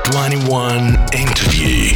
21 Interview.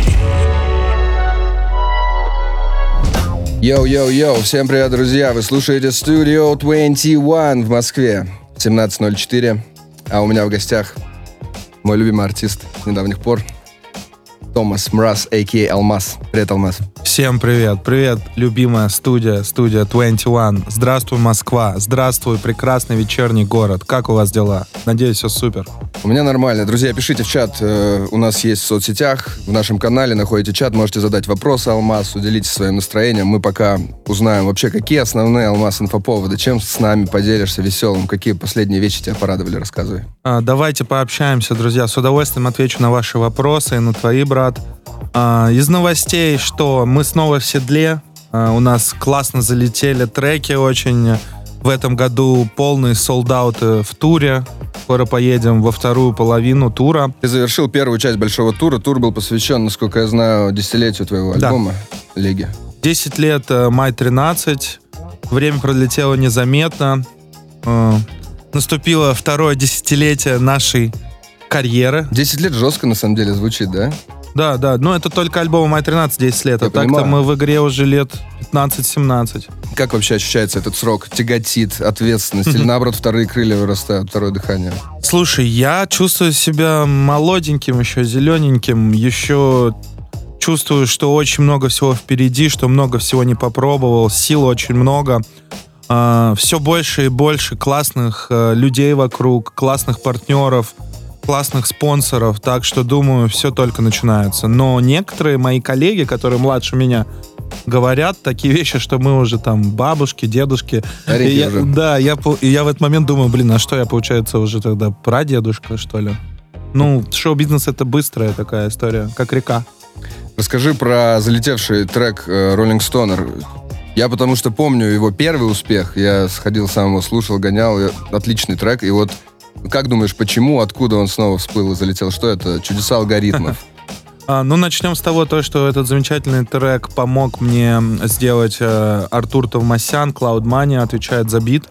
Йоу-йоу-йоу, всем привет, друзья! Вы слушаете Studio 21 в Москве, 17:04. А у меня в гостях мой любимый артист с недавних пор, Томас Мраз, а.к.а. Алмаз. Привет, Алмаз. Всем привет. Привет, любимая студия 21. Здравствуй, Москва. Здравствуй, прекрасный вечерний город. Как у вас дела? Надеюсь, все супер. У меня нормально. Друзья, пишите в чат. У нас есть в соцсетях, в нашем канале находите чат. Можете задать вопросы Алмазу, делитесь своим настроением. Мы пока узнаем вообще, какие основные, Алмаз, инфоповоды. Чем с нами поделишься веселым? Какие последние вещи тебя порадовали? Рассказывай. Давайте пообщаемся, друзья. С удовольствием отвечу на ваши вопросы и на твои, брат. Из новостей, что мы снова в седле. У нас классно залетели треки очень. В этом году полный солд-аут в туре. Скоро поедем во вторую половину тура. Ты завершил первую часть большого тура. Тур был посвящен, насколько я знаю, десятилетию твоего альбома «Лиги». 10 лет, май 13. Время пролетело незаметно. Наступило второе десятилетие нашей карьеры. 10 лет жестко, на самом деле, звучит, да? Да, но это только альбом «Май 13» 10 лет, Я а так-то понимаю. мы в игре уже лет 15-17. Как вообще ощущается этот срок? Тяготит, ответственность? Или наоборот, вторые крылья вырастают, второе дыхание? Слушай, я чувствую себя молоденьким, еще зелененьким, еще чувствую, что очень много всего впереди, что много всего не попробовал, сил очень много. Все больше и больше классных людей вокруг, классных партнеров, классных спонсоров, так что, думаю, все только начинается. Но некоторые мои коллеги, которые младше меня, говорят такие вещи, что мы уже там бабушки, дедушки. Старики уже. Да, я в этот момент думаю, а что я, получается, уже тогда прадедушка, что ли? Ну, шоу-бизнес — это быстрая такая история, как река. Расскажи про залетевший трек Rolling Stoner. Я потому что помню его первый успех. Я сходил сам его слушал, гонял. Отличный трек. И вот как думаешь, почему, откуда он снова всплыл и залетел? Что это? Чудеса алгоритмов. Начнем с того, что этот замечательный трек помог мне сделать Артур Товмасян, Cloud Money, отвечает за бит.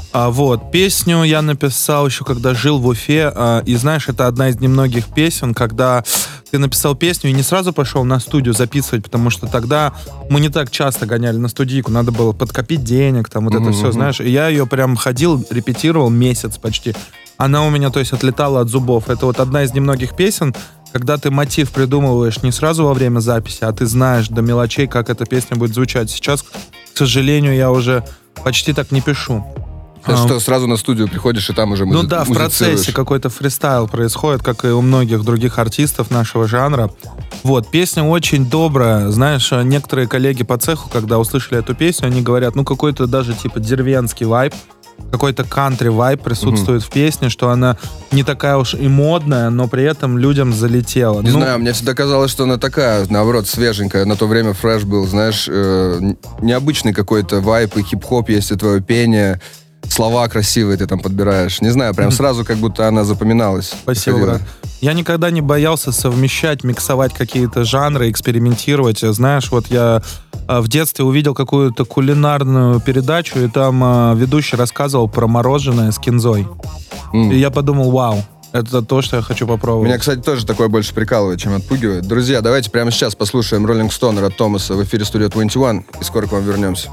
Песню я написал еще, когда жил в Уфе. И знаешь, это одна из немногих песен, когда ты написал песню и не сразу пошел на студию записывать, потому что тогда мы не так часто гоняли на студийку, надо было подкопить денег, там вот это все, знаешь. И я ее прям ходил, репетировал месяц почти. Она у меня, то есть, отлетала от зубов. Это вот одна из немногих песен, когда ты мотив придумываешь не сразу во время записи, а ты знаешь до мелочей, как эта песня будет звучать. Сейчас, к сожалению, я уже почти так не пишу. Что, сразу на студию приходишь и там уже в процессе какой-то фристайл происходит, как и у многих других артистов нашего жанра. Песня очень добрая. Знаешь, некоторые коллеги по цеху, когда услышали эту песню, они говорят, какой-то даже типа деревенский вайб, какой-то кантри-вайб присутствует в песне, что она не такая уж и модная, но при этом людям залетела. Не знаю, мне всегда казалось, что она такая, наоборот, свеженькая. На то время фреш был, знаешь, необычный какой-то вайб и хип-хоп, есть и твое пение, слова красивые ты там подбираешь. Не знаю, прям сразу как будто она запоминалась. Спасибо, брат. Я никогда не боялся совмещать, миксовать какие-то жанры, экспериментировать. Знаешь, я в детстве увидел какую-то кулинарную передачу, и там ведущий рассказывал про мороженое с кинзой. И я подумал, вау, это то, что я хочу попробовать. Меня, кстати, тоже такое больше прикалывает, чем отпугивает. Друзья, давайте прямо сейчас послушаем Rolling Stoner от Томаса в эфире Studio 21, и скоро к вам вернемся.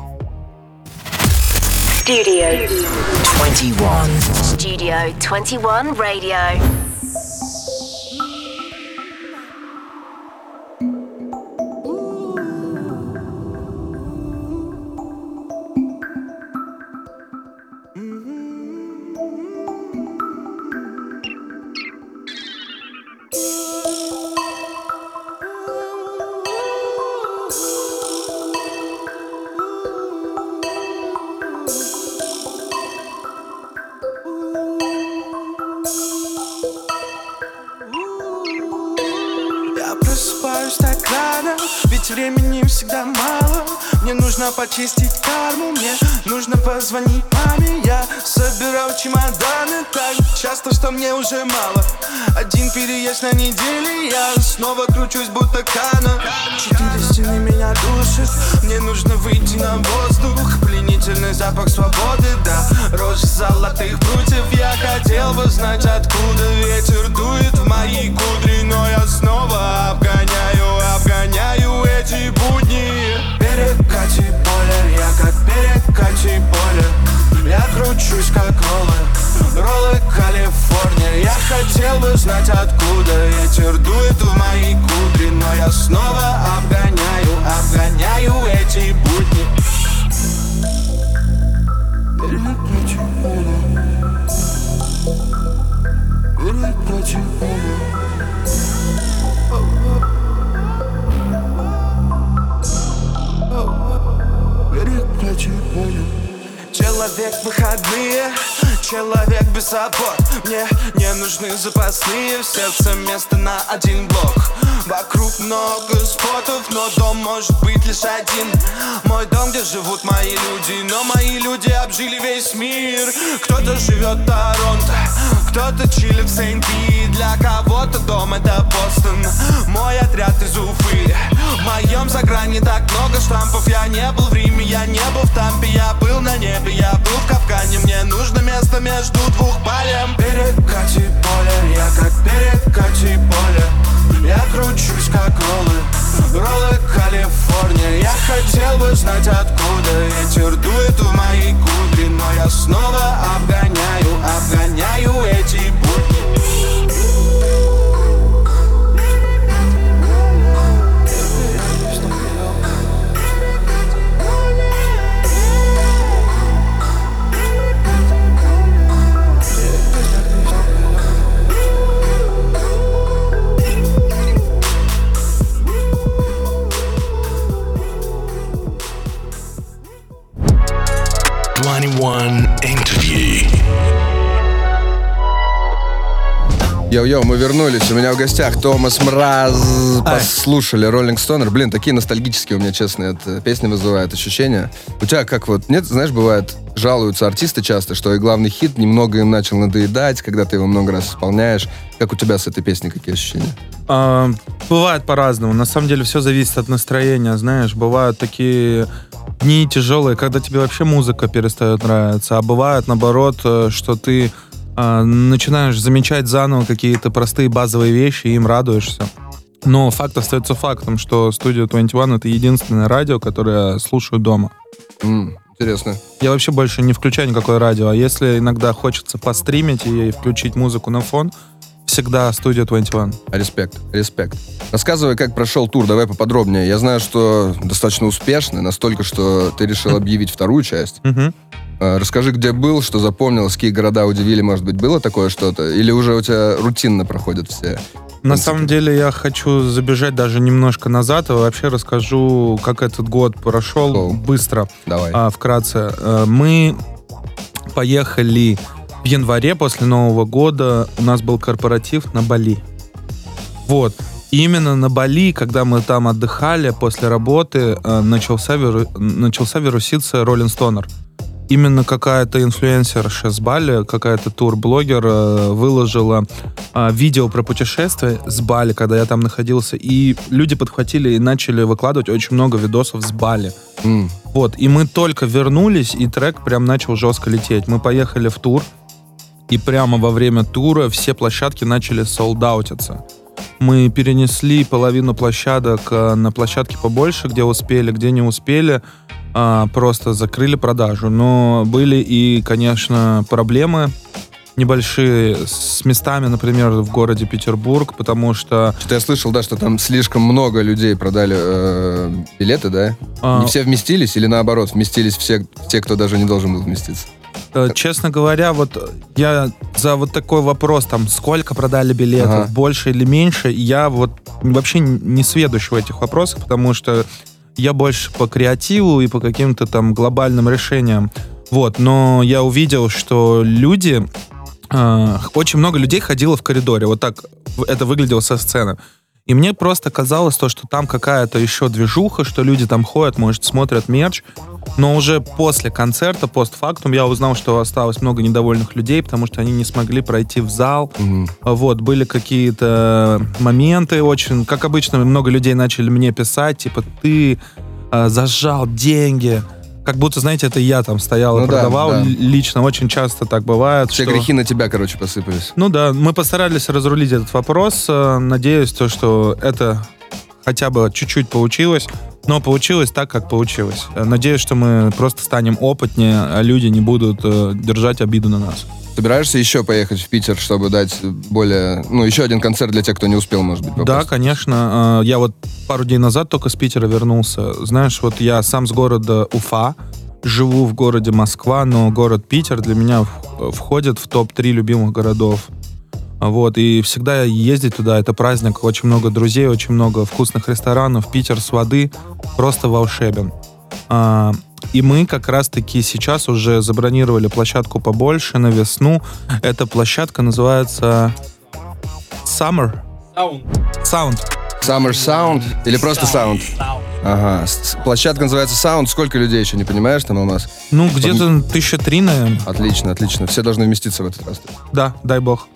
Studio 21. Studio 21 Radio. Ведь времени всегда мало. Мне нужно почистить карму, мне нужно позвонить маме. Я собирал чемоданы так часто, что мне уже мало. Один переезд на неделе, я снова кручусь, будто Кана. 4 стены меня душат, мне нужно выйти на воздух. Пленительный запах свободы, да, рожь золотых прутьев. Я хотел бы знать, откуда ветер дует в мои кудри, но я хотел бы знать, откуда ветер дует в мои кудри, но я снова обгоняю эти будни. Переключи поле, переключи поле. Переключи поле. Человек выходные, человек без забот. Мне не нужны запасные, в сердце место на один блок. Вокруг много спотов, но дом может быть лишь один. Мой дом, где живут мои люди, но мои люди обжили весь мир. Кто-то живет в Торонто, кто-то чилит в Сент-Пи. Для кого-то дом это Бостон, мой отряд из Уфы. В моем загране так много штампов. Я не был в Риме, я не был в Тампе, я был на небе, я был в Капкане. Мне нужно место между двух палем. Перекати поле, я как перекати поле. Я кручусь как роллы Калифорния. Я хотел бы знать, откуда ветер дует в мои кудри, но я снова обгоняю эти будни. Interview. Йоу-йоу, мы вернулись. У меня в гостях Томас Мраз. Послушали Rolling Stoner. Блин, такие ностальгические у меня, честно, эта песня вызывает ощущения. У тебя как вот, нет, знаешь, бывает, жалуются артисты часто, что и главный хит немного им начал надоедать, когда ты его много раз исполняешь. Как у тебя с этой песней, какие ощущения? Бывает по-разному. На самом деле все зависит от настроения, знаешь. Бывают такие дни тяжелые, когда тебе вообще музыка перестает нравиться, а бывает, наоборот, что ты начинаешь замечать заново какие-то простые базовые вещи и им радуешься. Но факт остается фактом, что Studio 21 — это единственное радио, которое я слушаю дома. Интересно. Я вообще больше не включаю никакое радио, а если иногда хочется постримить и включить музыку на фон, всегда Studio 21. Респект. Рассказывай, как прошел тур, давай поподробнее. Я знаю, что достаточно успешный, настолько, что ты решил объявить вторую часть. Расскажи, где был, что запомнилось, какие города удивили, может быть, было такое что-то? Или уже у тебя рутинно проходят все? На самом деле я хочу забежать даже немножко назад и вообще расскажу, как этот год прошел быстро. Давай. Вкратце. Мы поехали в январе после Нового года. У нас был корпоратив на Бали. Вот. И именно на Бали, когда мы там отдыхали после работы, начался вируситься Rolling Stoner. Именно какая-то инфлюенсерша с Бали, какая-то турблогер выложила видео про путешествие с Бали, когда я там находился, и люди подхватили и начали выкладывать очень много видосов с Бали. Вот, и мы только вернулись, и трек прям начал жестко лететь. Мы поехали в тур, и прямо во время тура все площадки начали солдаутиться. Мы перенесли половину площадок на площадки побольше, где успели, где не успели. Просто закрыли продажу. Но были и, конечно, проблемы небольшие с местами, например, в городе Петербург, потому что... Что-то я слышал, да, что там слишком много людей продали билеты, да? Не все вместились или наоборот, вместились все те, кто даже не должен был вместиться? Честно говоря, вот я за вот такой вопрос, там, сколько продали билетов, больше или меньше, я вот вообще не сведущ в этих вопросах, потому что я больше по креативу и по каким-то там глобальным решениям. Вот, но я увидел, что люди... очень много людей ходило в коридоре. Вот так это выглядело со сцены. И мне просто казалось то, что там какая-то еще движуха, что люди там ходят, может, смотрят мерч. Но уже после концерта, постфактум, я узнал, что осталось много недовольных людей, потому что они не смогли пройти в зал. Вот, были какие-то моменты очень... Как обычно, много людей начали мне писать, типа, ты зажал деньги. Как будто, знаете, это я там стоял и продавал. Да. Лично очень часто так бывает. Все грехи на тебя, короче, посыпались. Ну да, мы постарались разрулить этот вопрос. Надеюсь, что это хотя бы чуть-чуть получилось. Но получилось так, как получилось. Надеюсь, что мы просто станем опытнее, а люди не будут держать обиду на нас. Собираешься еще поехать в Питер, чтобы дать более... Ну, еще один концерт для тех, кто не успел, может быть, попасть? Да, конечно. Я вот пару дней назад только с Питера вернулся. Знаешь, вот я сам с города Уфа, живу в городе Москва, но город Питер для меня входит в топ-3 любимых городов. Вот, и всегда ездить туда, это праздник, очень много друзей, очень много вкусных ресторанов. Питер с воды просто волшебен. И мы как раз-таки сейчас уже забронировали площадку побольше на весну. Эта площадка называется Summer Sound. Summer Sound или просто Sound? Ага. Площадка называется Sound. Сколько людей еще, не понимаешь, там, Алмаз? Ну, где-то 1003, наверное. Отлично, отлично. Все должны вместиться в этот раз. Да, дай бог.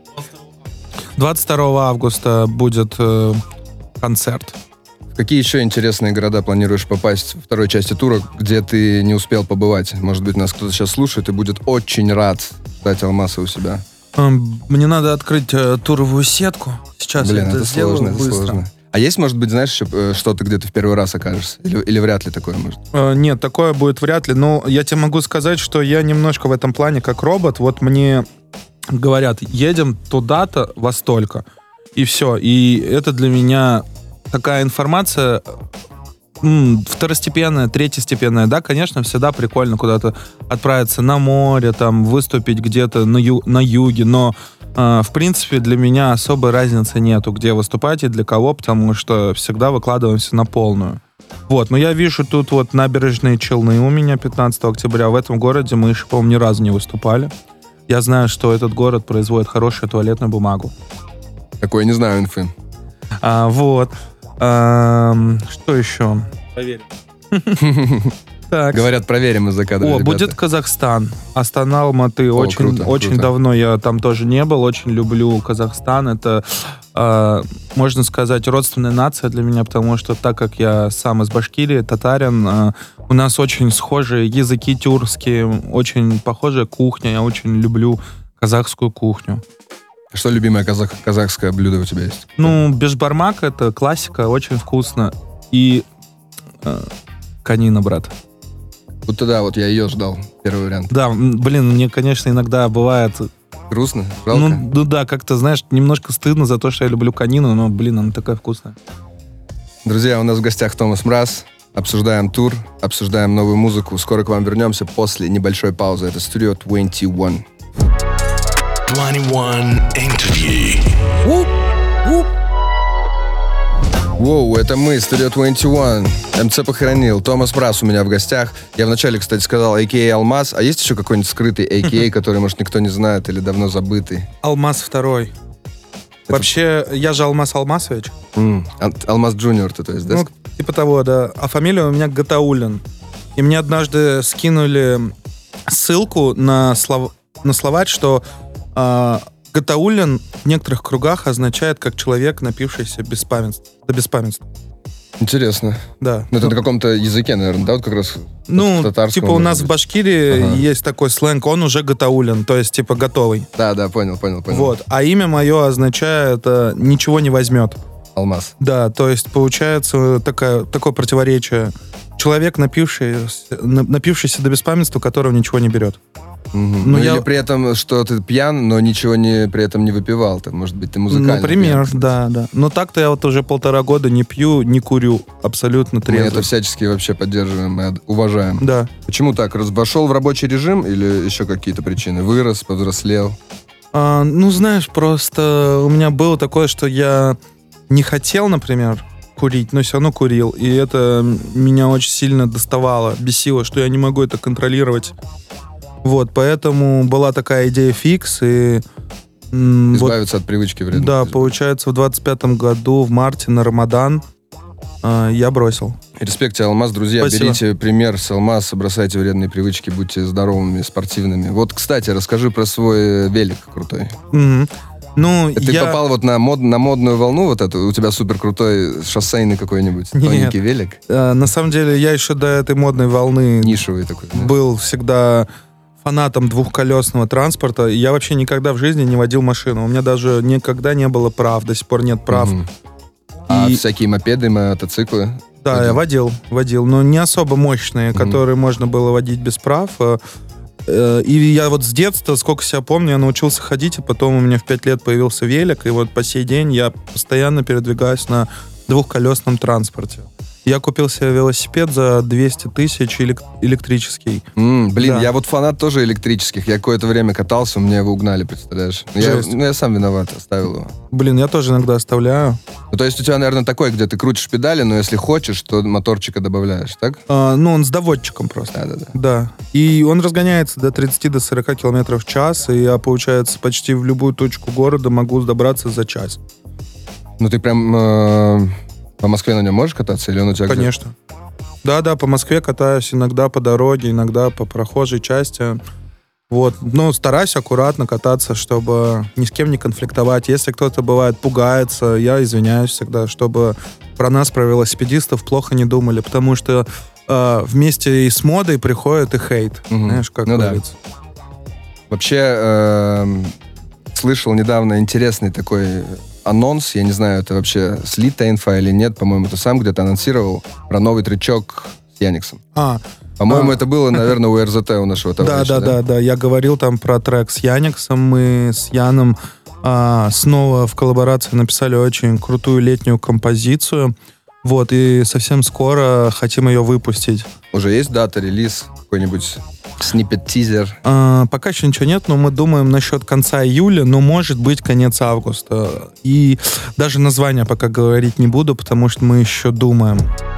22 августа будет концерт. В какие еще интересные города планируешь попасть во второй части тура, где ты не успел побывать? Может быть, нас кто-то сейчас слушает и будет очень рад ждать Алмаса у себя. Мне надо открыть туровую сетку. Сейчас Блин, я это сделаю сложно, быстро. это сложно. А есть, может быть, знаешь, еще что-то, где ты в первый раз окажешься? Или вряд ли такое может? Нет, такое будет вряд ли. Но я тебе могу сказать, что я немножко в этом плане как робот. Вот мне говорят, едем туда-то во столько. И все. И это для меня такая информация второстепенная, третьестепенная. Да, конечно, всегда прикольно куда-то отправиться на море, там, выступить где-то на юге, но в принципе для меня особой разницы нету, где выступать и для кого, потому что всегда выкладываемся на полную. Вот, но я вижу тут вот набережные Челны у меня 15 октября. В этом городе мы еще, по-моему, ни разу не выступали. Я знаю, что этот город производит хорошую туалетную бумагу. Такое не знаю инфы. Вот. Что еще? Проверим. Так. Говорят, проверим из-за кадра, ребята. Будет Казахстан. Астана, Алматы. Очень круто. давно я там тоже не был. Очень люблю Казахстан. Это, можно сказать, родственная нация для меня, потому что так как я сам из Башкирии, татарин, у нас очень схожие языки тюркские, очень похожая кухня. Я очень люблю казахскую кухню. Что любимое казахское блюдо у тебя есть? Ну, бешбармак — это классика, очень вкусно. И конина, брат. Вот тогда вот я ее ждал, первый вариант. Да, блин, мне, конечно, иногда бывает... Грустно? Жалко? Ну да, как-то, знаешь, немножко стыдно за то, что я люблю конину, но, блин, она такая вкусная. Друзья, у нас в гостях Томас Мраз. Обсуждаем тур, обсуждаем новую музыку. Скоро к вам вернемся после небольшой паузы. Это Studio 21. 21 Interview. Воу, это мы, Studio 21. МЦ похоронил. Томас Мраз у меня в гостях. Я вначале, кстати, сказал a.k.a. Алмаз. А есть еще какой-нибудь скрытый a.k.a., который, может, никто не знает или давно забытый? Алмаз второй. Вообще, я же Алмаз Алмазович. Алмаз Джуниор ты, то есть, да? Ну, типа того, да. А фамилия у меня Гатауллин. И мне однажды скинули ссылку на словарь, что Гатауллин в некоторых кругах означает как человек, напившийся до беспамятства. Интересно. Да. Ну, это на каком-то языке, наверное, да? Вот как раз ну, татарском. типа у нас в Башкирии есть такой сленг, он уже Гатауллин, то есть типа готовый. Да, понял. Вот. А имя мое означает «ничего не возьмет». Алмаз. Да, то есть получается такое противоречие. Человек, напившийся до беспамятства, которого ничего не берет. Ну, или при этом, что ты пьян, но ничего при этом не выпивал. Там, может быть, ты музыкальный. Например, да. Но так-то я вот уже 1,5 года не пью, не курю, абсолютно трезвый. Мы это всячески вообще поддерживаем и уважаем. Да. Почему так? Вошел в рабочий режим или еще какие-то причины? Вырос, повзрослел? Ну, знаешь, просто у меня было такое, что я не хотел, например, курить, но все равно курил. И это меня очень сильно доставало, бесило, что я не могу это контролировать. Вот, поэтому была такая идея фикс, и... Избавиться от привычки вредной. Да, получается, в 25-м году, в марте, на Рамадан я бросил. Респект тебе, Алмаз. Друзья, Спасибо. Берите пример с Алмаза, бросайте вредные привычки, будьте здоровыми, спортивными. Вот, кстати, расскажи про свой велик крутой. Ну, ты попал вот на модную волну вот эту? У тебя супер крутой шоссейный какой-нибудь тоненький велик? На самом деле, я еще до этой модной волны... Нишевый такой. Да? Был всегда фанатом двухколесного транспорта. Я вообще никогда в жизни не водил машину. У меня даже никогда не было прав, до сих пор нет прав. А всякие мопеды, мотоциклы? Да, я водил, но не особо мощные, которые можно было водить без прав. И я вот с детства, сколько себя помню, я научился ходить, и потом у меня в 5 лет появился велик, и вот по сей день я постоянно передвигаюсь на двухколесном транспорте. Я купил себе велосипед за 200 тысяч электрический. Блин, Да. я вот фанат тоже электрических. Я какое-то время катался, у меня его угнали, представляешь? Я сам виноват, оставил его. Блин, я тоже иногда оставляю. Ну, то есть у тебя, наверное, такой, где ты крутишь педали, но если хочешь, то моторчика добавляешь, так? Он с доводчиком просто. Да. Да. И он разгоняется до 30-40 километров в час, и я, получается, почти в любую точку города могу добраться за час. Ну, ты прям по Москве на нем можешь кататься? Или он у тебя Конечно. Да, по Москве катаюсь иногда по дороге, иногда по прохожей части. Вот. Но стараюсь аккуратно кататься, чтобы ни с кем не конфликтовать. Если кто-то, бывает, пугается, я извиняюсь всегда, чтобы про нас, про велосипедистов, плохо не думали, потому что вместе и с модой приходит и хейт. Знаешь, как говорится. Вообще, слышал недавно интересный такой анонс, я не знаю, это вообще слитая инфа или нет, по-моему, ты сам где-то анонсировал про новый тречок с Яниксом. По-моему, это было, наверное, у РЗТ, у нашего товарища. Да, я говорил там про трек с Яниксом, мы с Яном снова в коллаборации написали очень крутую летнюю композицию, вот, и совсем скоро хотим ее выпустить. Уже есть дата, релиз, какой-нибудь сниппет-тизер? Пока еще ничего нет, но мы думаем насчет конца июля, но может быть конец августа. И даже название пока говорить не буду, потому что мы еще думаем.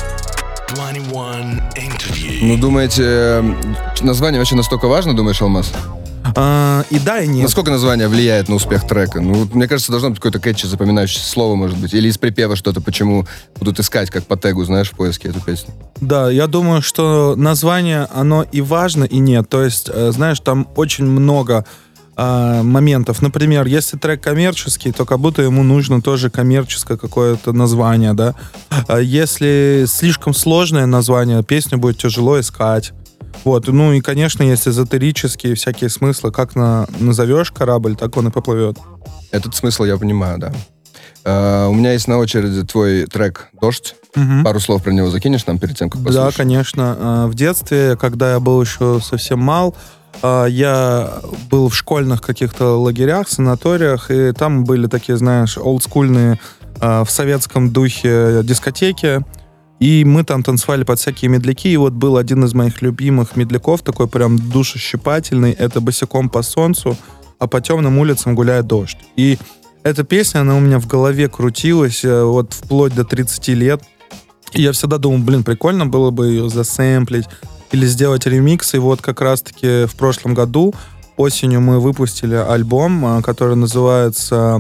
21 Interview. Ну, думаете, название вообще настолько важно, думаешь, Алмаз? И да, и нет. Насколько название влияет на успех трека? Ну, мне кажется, должно быть какое-то кэтчи, запоминающееся слово, может быть. Или из припева что-то, почему будут искать, как по тегу, знаешь, в поиске эту песню. Да, я думаю, что название, оно и важно, и нет. То есть, знаешь, там очень много моментов. Например, если трек коммерческий, то как будто ему нужно тоже коммерческое какое-то название, да. Если слишком сложное название, песню будет тяжело искать. Вот, ну и, конечно, есть эзотерические всякие смыслы. Как назовешь корабль, так он и поплывет. Этот смысл я понимаю, да. У меня есть на очереди твой трек «Дождь». Пару слов про него закинешь нам перед тем, как послушаем? Да, конечно. В детстве, когда я был еще совсем мал, я был в школьных каких-то лагерях, санаториях, и там были такие, знаешь, олдскульные в советском духе дискотеки. И мы там танцевали под всякие медляки, и вот был один из моих любимых медляков, такой прям душещипательный, это «Босиком по солнцу, а по темным улицам гуляет дождь». И эта песня, она у меня в голове крутилась вот вплоть до 30 лет. И я всегда думал, прикольно было бы ее засэмплить или сделать ремикс. И вот как раз-таки в прошлом году осенью мы выпустили альбом, который называется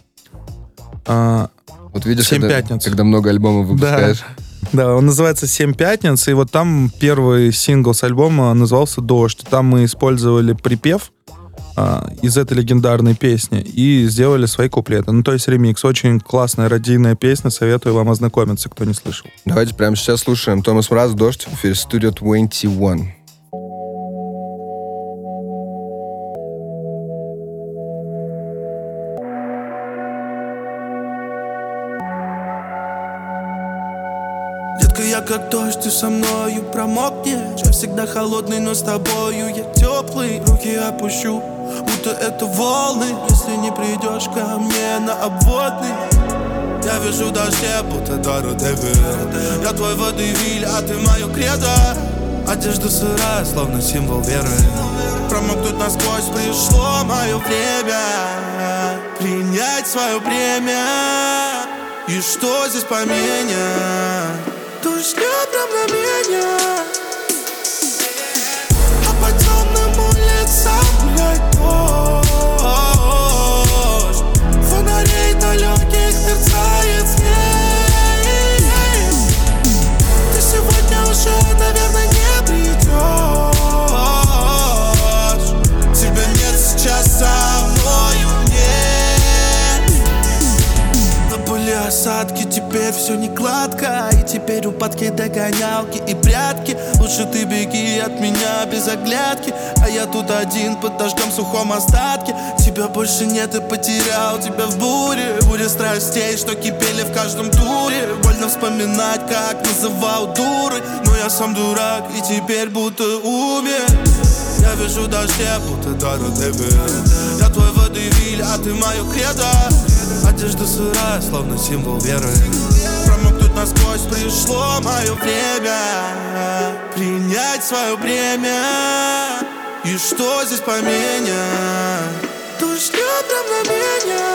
вот видишь, «7 пятниц». Когда много альбомов выпускаешь. Да, он называется «7 пятниц», и вот там первый сингл с альбома назывался «Дождь». Там мы использовали припев из этой легендарной песни и сделали свои куплеты. Ну, то есть ремикс. Очень классная родийная песня. Советую вам ознакомиться, кто не слышал. Давайте прямо сейчас слушаем Томас Мраз «Дождь» в эфире Studio 21. Я как дождь, ты со мною промокнешь. Я всегда холодный, но с тобою я теплый. Руки опущу, будто это волны. Если не придешь ко мне на обводный, я вижу дождь, будто Дора Девер. Я твой водевиль, а ты мое кредо. Одежда сырая, словно символ веры. Промокнуть насквозь пришло мое время. Принять свое бремя. И что здесь поменять? Дождь прям на меня. А по темным улицам гуляет дождь. Фонарей далеких мерцает свет. Ты сегодня уже, наверное, не придешь. Тебя нет сейчас со мною, нет. Но были осадки, теперь все не гладко. И теперь упадки, догонялки и прятки. Лучше ты беги от меня без оглядки. А я тут один под дождем в сухом остатке. Тебя больше нет и потерял тебя в буре. Буре страстей, что кипели в каждом туре. Больно вспоминать, как называл дурой. Но я сам дурак и теперь будто умер. Я вижу дождь, будто дарю тебе. Я твой водевиль, а ты мое кредо. Одежда сырая, словно символ веры. Промокнуть насквозь пришло мое время. Принять свое бремя. И что здесь поменя? Дождь льет равномерно.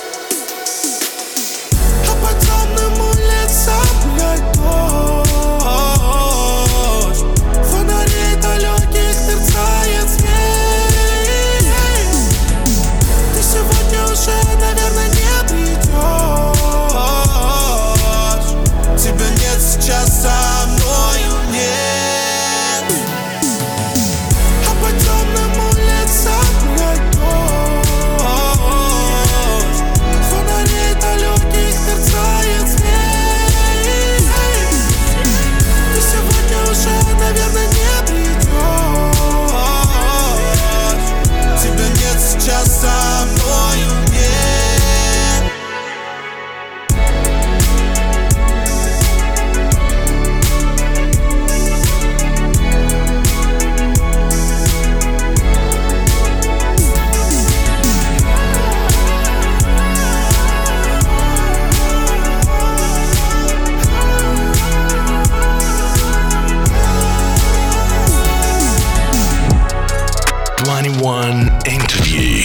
А по темным улицам гуляет дождь. Фонарей далеких мерцает свет. Ты сегодня уже, наверное, не придешь. Тебя нет сейчас со мною, нет. А по темным улицам гуляет дождь. Фонарей далеких мерцает свет. Ты сегодня уже, наверное, не придешь. Тебя нет сейчас со мною, нет. Interview.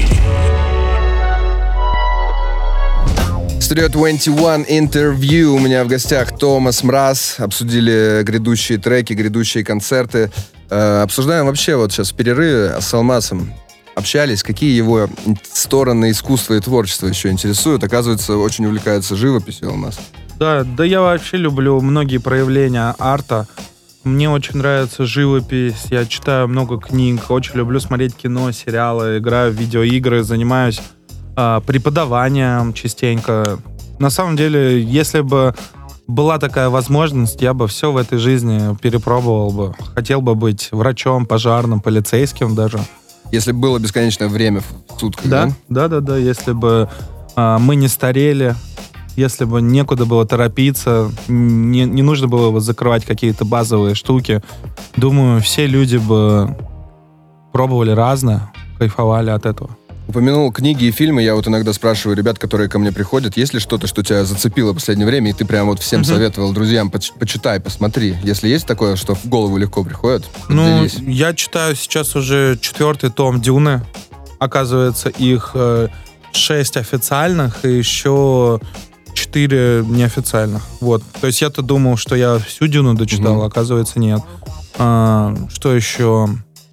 Studio 21 Interview. У меня в гостях Томас Мраз. Обсудили грядущие треки, грядущие концерты. Обсуждаем вообще вот сейчас в перерыве с Алмасом. Общались, какие его стороны искусства и творчества еще интересуют. Оказывается, очень увлекается живописью Алмаз. Да, я вообще люблю многие проявления арта. Мне очень нравится живопись, я читаю много книг, очень люблю смотреть кино, сериалы, играю в видеоигры, занимаюсь преподаванием частенько. На самом деле, если бы была такая возможность, я бы все в этой жизни перепробовал бы. Хотел бы быть врачом, пожарным, полицейским даже. Если бы было бесконечное время в сутках, да? Да, если бы мы не старели, если бы некуда было торопиться, не нужно было бы закрывать какие-то базовые штуки. Думаю, все люди бы пробовали разное, кайфовали от этого. Упомянул книги и фильмы. Я вот иногда спрашиваю ребят, которые ко мне приходят, есть ли что-то, что тебя зацепило в последнее время, и ты прям вот всем советовал друзьям, почитай, посмотри. Если есть такое, что в голову легко приходит, поделись. Я читаю сейчас уже 4-й том «Дюны». Оказывается, их 6 официальных и еще 4 неофициальных. Вот. То есть я-то думал, что я всю «Дюну» дочитал, оказывается, нет. Что еще?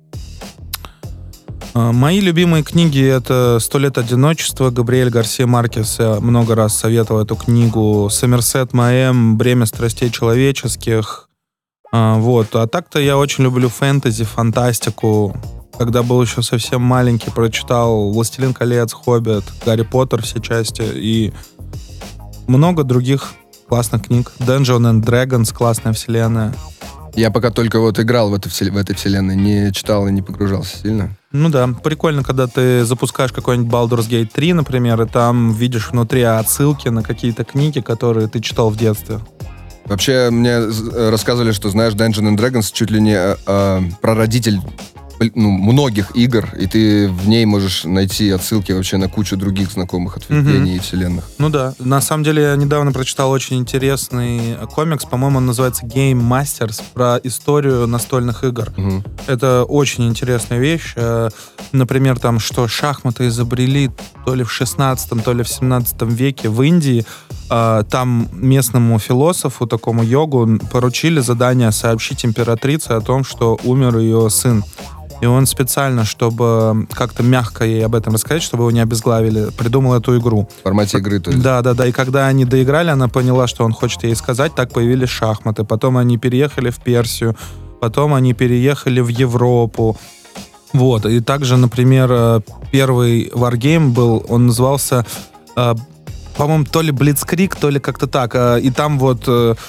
Мои любимые книги — это «100 лет одиночества» Габриэль Гарсия Маркес. Я много раз советовал эту книгу. «Сомерсет Моэм», «Бремя страстей человеческих». Вот. А так-то я очень люблю фэнтези, фантастику. Когда был еще совсем маленький, прочитал «Властелин колец», «Хоббит», «Гарри Поттер» все части и много других классных книг. Dungeons and Dragons, классная вселенная. Я пока только вот играл в этой вселенной, не читал и не погружался сильно. Ну да, прикольно, когда ты запускаешь какой-нибудь Baldur's Gate 3, например, и там видишь внутри отсылки на какие-то книги, которые ты читал в детстве. Вообще, мне рассказывали, что, знаешь, Dungeons and Dragons чуть ли не прародитель многих игр, и ты в ней можешь найти отсылки вообще на кучу других знакомых ответвлений и вселенных. Ну да. На самом деле, я недавно прочитал очень интересный комикс, по-моему, он называется Game Masters, про историю настольных игр. Это очень интересная вещь. Например, там, что шахматы изобрели то ли в 16-м, то ли в 17 веке в Индии. Там местному философу, такому йогу, поручили задание сообщить императрице о том, что умер ее сын. И он специально, чтобы как-то мягко ей об этом рассказать, чтобы его не обезглавили, придумал эту игру. В формате игры, то есть? Да. И когда они доиграли, она поняла, что он хочет ей сказать. Так появились шахматы. Потом они переехали в Персию. Потом они переехали в Европу. Вот. И также, например, первый Wargame был, он назывался по-моему, то ли Blitzkrieg, то ли как-то так. И там вот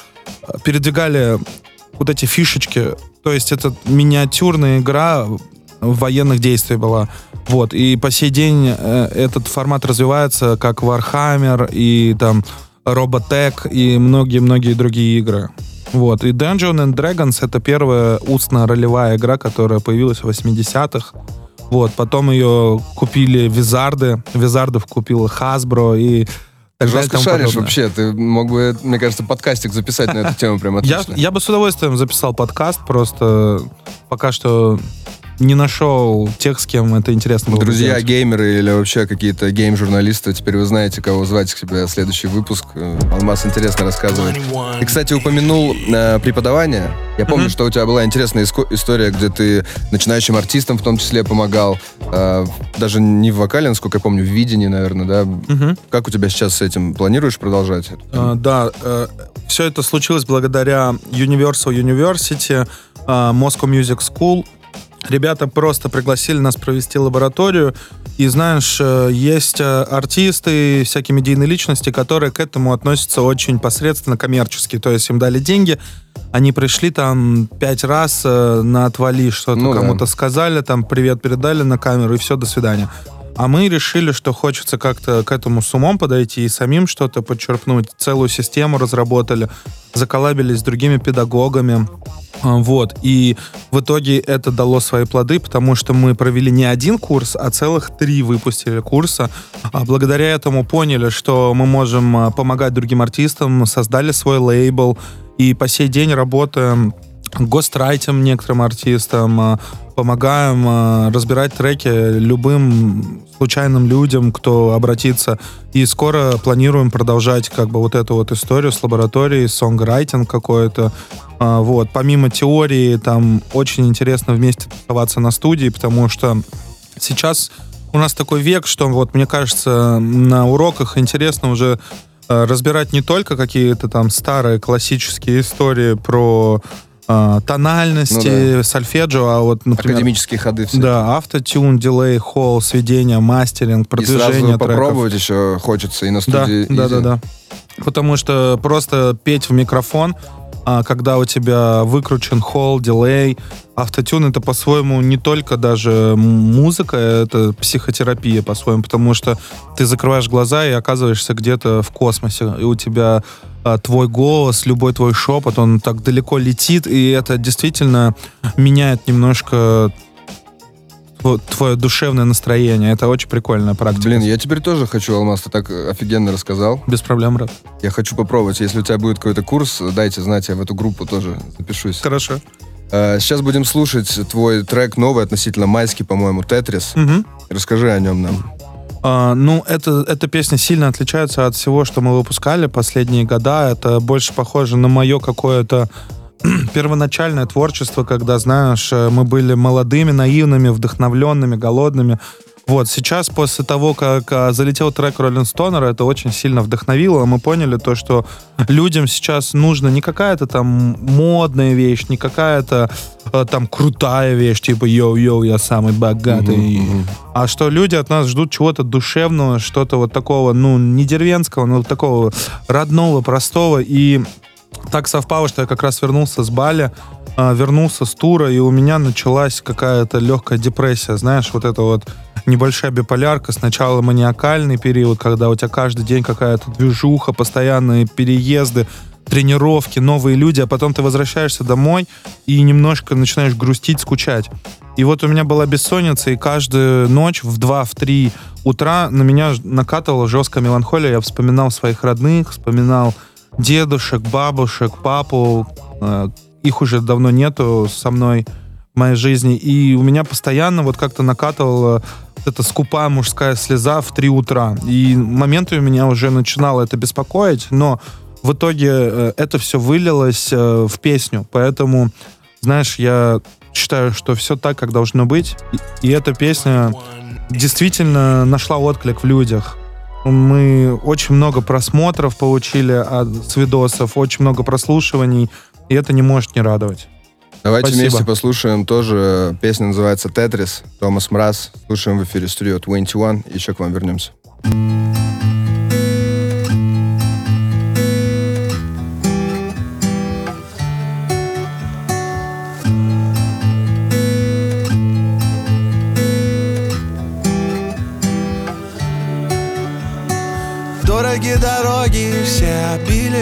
передвигали вот эти фишечки. То есть это миниатюрная игра военных действий была. Вот. И по сей день этот формат развивается, как Warhammer и там Robotech и многие-многие другие игры. Вот. И Dungeons and Dragons — это первая устно-ролевая игра, которая появилась в 80-х. Вот. Потом ее купили Визарды. Визардов купила Hasbro и Ты жестко шаришь вообще. Ты мог бы, мне кажется, подкастик записать на эту тему прям отлично. Я бы с удовольствием записал подкаст, просто пока что не нашел тех, с кем это интересно было. Друзья, геймеры или вообще какие-то гейм-журналисты, теперь вы знаете, кого звать к себе в следующий выпуск. Алмаз интересно рассказывает. Ты, кстати, упомянул преподавание. Я помню, что у тебя была интересная история, где ты начинающим артистам в том числе помогал. Даже не в вокале, насколько я помню, в видении, наверное, да? Как у тебя сейчас с этим? Планируешь продолжать? Да, все это случилось благодаря Universal University, Moscow Music School. Ребята просто пригласили нас провести лабораторию. И, знаешь, есть артисты, всякие медийные личности, которые к этому относятся очень посредственно, коммерчески. То есть им дали деньги, они пришли там 5 раз на отвали, что-то кому-то сказали, там привет передали на камеру, и все, до свидания. А мы решили, что хочется как-то к этому с умом подойти и самим что-то подчерпнуть. Целую систему разработали, заколлабились с другими педагогами. Вот. И в итоге это дало свои плоды, потому что мы провели не один курс, а целых 3 выпустили курса. Благодаря этому поняли, что мы можем помогать другим артистам, создали свой лейбл, и по сей день работаем, гострайтим некоторым артистам, помогаем разбирать треки любым случайным людям, кто обратится. И скоро планируем продолжать как бы вот эту вот историю с лабораторией, сонграйтинг какой-то. Вот. Помимо теории, там очень интересно вместе тусоваться на студии, потому что сейчас у нас такой век, что вот, мне кажется, на уроках интересно уже разбирать не только какие-то там старые классические истории про тональности, сольфеджио, а вот, например... Академические ходы все. Да, автотюн, дилей, холл, сведение, мастеринг, продвижение треков. И сразу попробовать еще хочется и на студии. Да. Потому что просто петь в микрофон, когда у тебя выкручен холл, дилей, автотюн — это по-своему не только даже музыка, это психотерапия по-своему, потому что ты закрываешь глаза и оказываешься где-то в космосе, и у тебя твой голос, любой твой шепот, он так далеко летит, и это действительно меняет немножко твое душевное настроение. Это очень прикольная практика. Блин, я теперь тоже хочу, Алмаз, ты так офигенно рассказал. Без проблем, брат. Я хочу попробовать. Если у тебя будет какой-то курс, дайте знать, я в эту группу тоже запишусь. Хорошо. Сейчас будем слушать твой трек новый, относительно майский, по-моему, «Тетрис». Расскажи о нем нам. Эта песня сильно отличается от всего, что мы выпускали последние года. Это больше похоже на мое какое-то первоначальное творчество, когда, знаешь, мы были молодыми, наивными, вдохновленными, голодными. Вот, сейчас, после того, как залетел трек Rolling Stoner, это очень сильно вдохновило. Мы поняли то, что людям сейчас нужна не какая-то там модная вещь, не какая-то там крутая вещь, типа «Йоу-йоу, я самый богатый». А что люди от нас ждут чего-то душевного, что-то вот такого, не деревенского, но такого родного, простого. И так совпало, что я как раз вернулся с Бали, вернулся с тура, и у меня началась какая-то легкая депрессия, знаешь, вот это вот небольшая биполярка, сначала маниакальный период, когда у тебя каждый день какая-то движуха, постоянные переезды, тренировки, новые люди, а потом ты возвращаешься домой и немножко начинаешь грустить, скучать. И вот у меня была бессонница, и каждую ночь в 2-3 утра на меня накатывала жесткая меланхолия, я вспоминал своих родных, вспоминал дедушек, бабушек, папу, их уже давно нету со мной в моей жизни, и у меня постоянно вот как-то накатывала эта скупая мужская слеза в 3 утра, и моментами меня уже начинало это беспокоить, но в итоге это все вылилось в песню, поэтому, знаешь, я считаю, что все так, как должно быть, и эта песня действительно нашла отклик в людях. Мы очень много просмотров получили с видосов, очень много прослушиваний, и это не может не радовать. Давайте Спасибо. вместе послушаем тоже. Песня называется «Тетрис», Томас Мраз. Слушаем в эфире Studio 21. Еще к вам вернемся.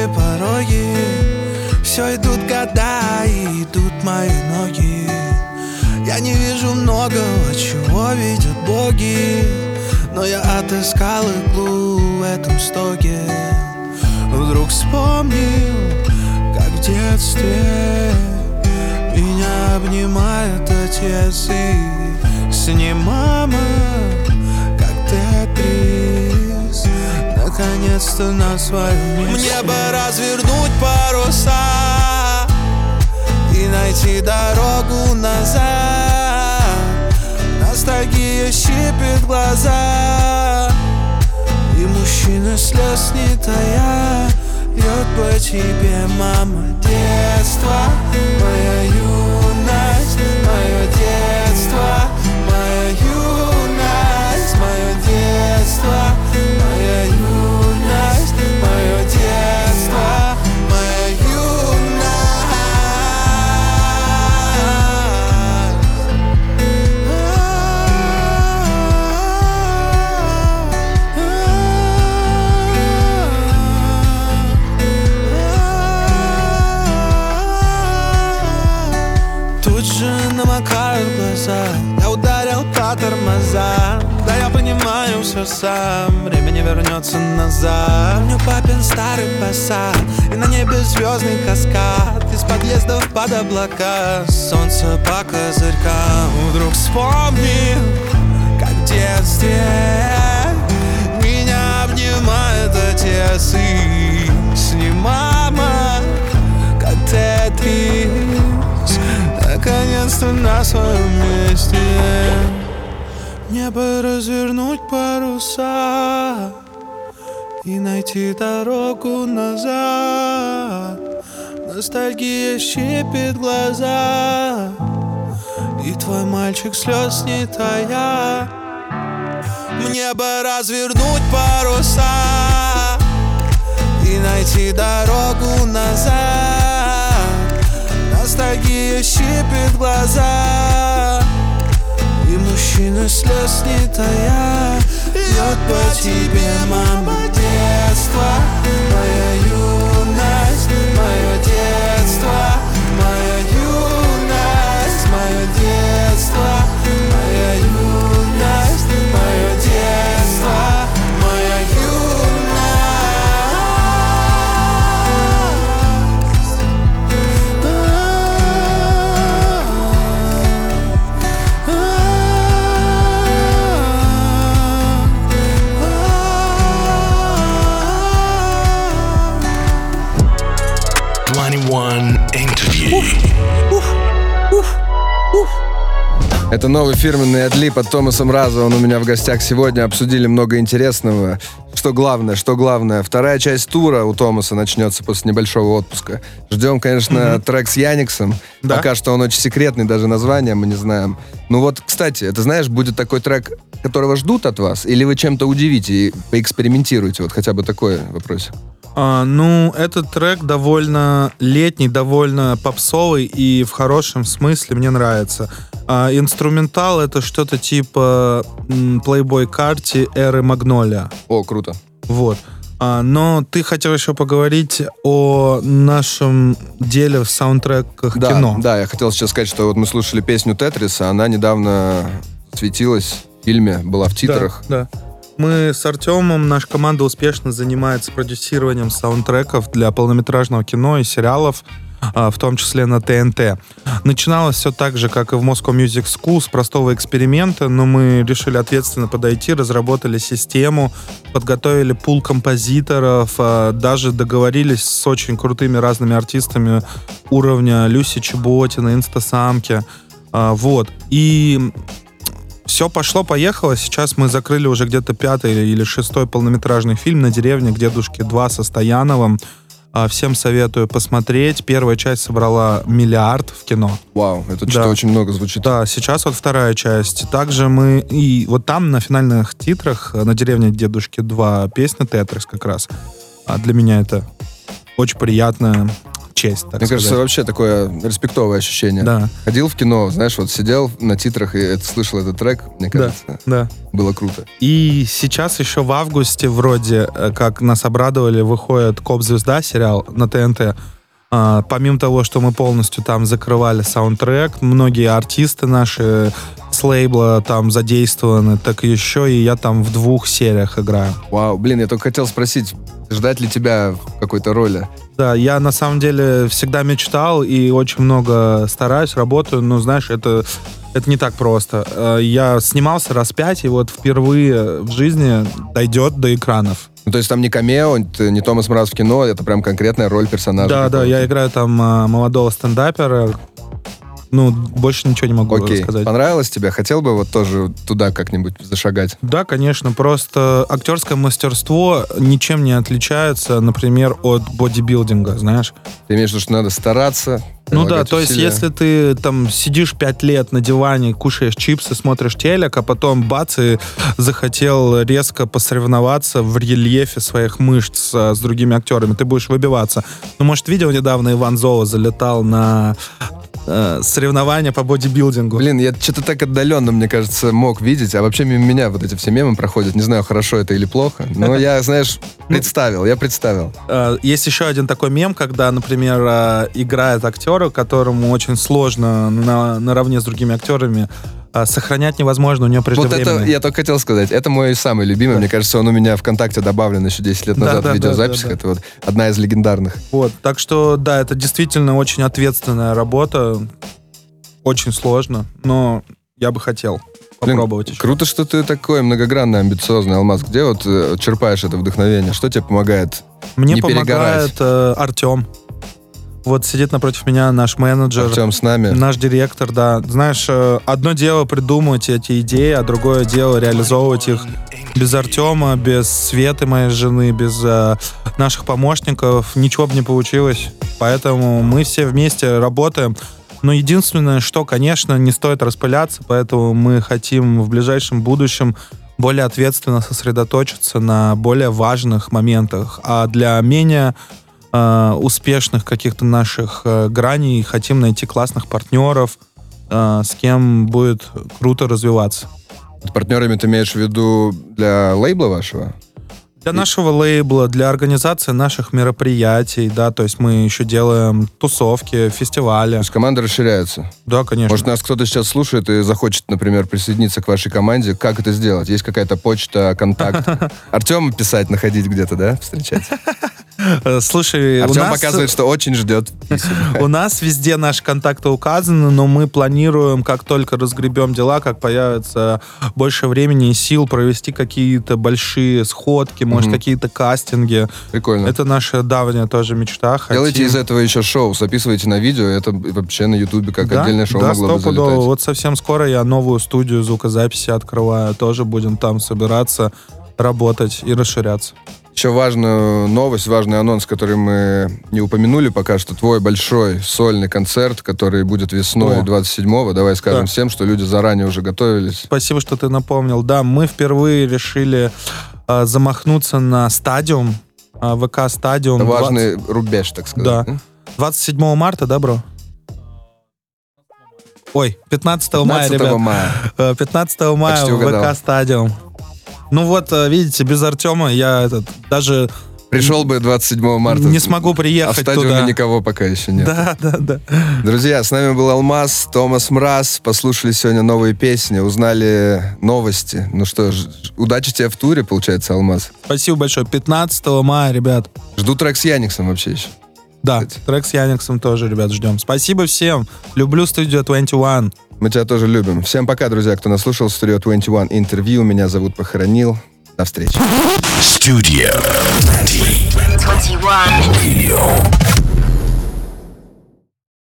закрыли пороги. Все идут года и идут мои ноги. Я не вижу многого, чего видят боги, но я отыскал иглу в этом стоге. Вдруг вспомнил, как в детстве меня обнимает отец, и с ним мама, как Тетрис, наконец-то на своем месте. Мне бы развернуть паруса и найти дорогу назад. Ностальгия щипит глаза, и мужчина слез не тая льет по тебе, мама. Детство, моя юность, мое детство, моя юность, мое детство, моя юность, мое детство, моя юность. Тут же намокают глаза, я ударил по тормозам. Да я понимаю все сам, время не вернется назад. Помню папин старый посад, и на небе звездный каскад. Из подъездов под облака, солнце по козырькам. Вдруг вспомнил, как в детстве меня обнимает отец, и с ним мама, как Тетрис, наконец-то на своем месте. Мне бы развернуть паруса и найти дорогу назад. Ностальгия щипит глаза, и твой мальчик слез не тая. Мне бы развернуть паруса и найти дорогу назад. Ностальгия щипит глаза, и мужчина слез не тая льет по тебе, мама. Детство, моя юность, мое детство, моя юность, мое детство, моя юность, мое детство, моя юность. Interview. Это новый фирменный адлиб от Томаса Мраза. Он у меня в гостях сегодня. Обсудили много интересного. Что главное. Вторая часть тура у Томаса начнется после небольшого отпуска. Ждем, конечно, трек с Яниксом. Да? Пока что он очень секретный, даже название мы не знаем. Ну вот, кстати, это знаешь, будет такой трек, которого ждут от вас? Или вы чем-то удивите и поэкспериментируете? Вот хотя бы такой вопросик. Этот трек довольно летний, довольно попсовый и в хорошем смысле мне нравится. Инструментал — это что-то типа Playboy Carti эры Магнолия. О, круто. Вот. Но ты хотел еще поговорить о нашем деле в саундтреках кино. Да, я хотел сейчас сказать, что вот мы слушали песню «Тетриса», она недавно светилась в фильме, была в титрах. Да. Мы с Артемом, наша команда успешно занимается продюсированием саундтреков для полнометражного кино и сериалов, в том числе на ТНТ. Начиналось все так же, как и в Moscow Music School, с простого эксперимента, но мы решили ответственно подойти, разработали систему, подготовили пул композиторов, даже договорились с очень крутыми разными артистами уровня Люси Чеботина, Инстасамки. Вот. И все пошло-поехало. Сейчас мы закрыли уже где-то 5-й или 6-й полнометражный фильм «На деревне к дедушке 2» со Стояновым. Всем советую посмотреть. Первая часть собрала 1 миллиард в кино. Вау, это что-то очень много звучит. Да, сейчас вот вторая часть. Также мы... И вот там на финальных титрах «На деревне к дедушке 2» песня «Тетрис» как раз. Для меня это очень приятная честь, так Мне сказать. кажется, вообще такое респектовое ощущение. Да. Ходил в кино, знаешь, вот сидел на титрах и слышал этот трек, мне кажется, Да. было круто. И сейчас еще в августе вроде, как нас обрадовали, выходит «Коп-звезда» сериал на ТНТ. Помимо того, что мы полностью там закрывали саундтрек, многие артисты наши с лейбла там задействованы, так еще и я там в 2 сериях играю. Вау, блин, я только хотел спросить, ждать ли тебя в какой-то роли? Да, я на самом деле всегда мечтал и очень много стараюсь, работаю, но, знаешь, это не так просто. Я снимался раз 5, и вот впервые в жизни дойдет до экранов. Ну, то есть там не камео, не Томас Мраз в кино, это прям конкретная роль персонажа. Да, какого-то. я играю там молодого стендапера. Ну, больше ничего не могу Окей, рассказать. понравилось тебе? Хотел бы вот тоже туда как-нибудь зашагать? Да, конечно, просто актерское мастерство ничем не отличается, например, от бодибилдинга, знаешь. Ты имеешь в виду, что надо стараться? Ну да, прилагать то есть усилия? если ты там сидишь 5 лет на диване, кушаешь чипсы, смотришь телек, а потом бац, и захотел резко посоревноваться в рельефе своих мышц с другими актерами, ты будешь выбиваться. Ну, может, видел недавно, Иван Золо залетал на соревнования по бодибилдингу. Блин, я что-то так отдаленно, мне кажется, мог видеть, а вообще мимо меня вот эти все мемы проходят. Не знаю, хорошо это или плохо, но я, знаешь, представил. Есть еще один такой мем, когда, например, играет актеру, которому очень сложно наравне с другими актерами сохранять невозможно, у него Вот преждевременное. это, я только хотел сказать, это мой самый любимый. Мне кажется, он у меня ВКонтакте добавлен еще 10 лет назад в видеозаписях. да. Это вот одна из легендарных. Вот, так что, да, это действительно очень ответственная работа, очень сложно, но я бы хотел попробовать еще. Круто, что ты такой многогранный, амбициозный, Алмаз. Где вот черпаешь это вдохновение? Что тебе помогает Мне не перегорать? помогает Артем. Вот сидит напротив меня наш менеджер. Артем с нами. Наш директор, да. Знаешь, одно дело придумывать эти идеи, а другое дело реализовывать их. Без Артема, без Светы, моей жены, без наших помощников ничего бы не получилось. Поэтому мы все вместе работаем. Но единственное, что, конечно, не стоит распыляться, поэтому мы хотим в ближайшем будущем более ответственно сосредоточиться на более важных моментах. А для менее успешных каких-то наших граней хотим найти классных партнеров, с кем будет круто развиваться. Партнерами ты имеешь в виду для лейбла вашего? Для нашего лейбла, для организации наших мероприятий, да, то есть мы еще делаем тусовки, фестивали. То есть команда расширяется? Да, конечно. Может, нас кто-то сейчас слушает и захочет, например, присоединиться к вашей команде. Как это сделать? Есть какая-то почта, контакт? Артема писать, находить где-то, да? Встречать? Слушай, Артем показывает, что очень ждет. У нас везде наши контакты указаны, но мы планируем, как только разгребем дела, как появится больше времени и сил, провести какие-то большие сходки, может, какие-то кастинги. Прикольно. Это наша давняя тоже мечта. Делайте из этого еще шоу, записывайте на видео, это вообще на Ютубе как отдельное шоу могло бы стопудово. залетать. Вот совсем скоро я новую студию звукозаписи открываю, тоже будем там собираться, работать и расширяться. Еще важную новость, важный анонс, который мы не упомянули пока что. Твой большой сольный концерт, который будет весной 27-го. Давай скажем всем, что люди заранее уже готовились. Спасибо, что ты напомнил. Да, мы впервые решили замахнуться на стадиум, ВК-стадиум. Это важный рубеж, так сказать. Да. 27 марта, да, бро? Ой, 15 мая, ребят. 15 мая Почти в угадал. ВК-стадиум. Ну вот, видите, без Артема я даже... Пришел бы 27 марта. Не смогу приехать а в стадионе туда. никого пока еще нет. Да. Друзья, с нами был Алмаз, Томас Мраз. Послушали сегодня новые песни, узнали новости. Ну что ж, удачи тебе в туре, получается, Алмаз. Спасибо большое. 15 мая, ребят. Жду трек с Яниксом вообще еще. Да, Кстати. трек с Яниксом тоже, ребят, ждем. Спасибо всем. Люблю Studio 21. Мы тебя тоже любим. Всем пока, друзья, кто нас слушал. Studio 21 интервью. Меня зовут Похоронил. До встречи. Studio 21.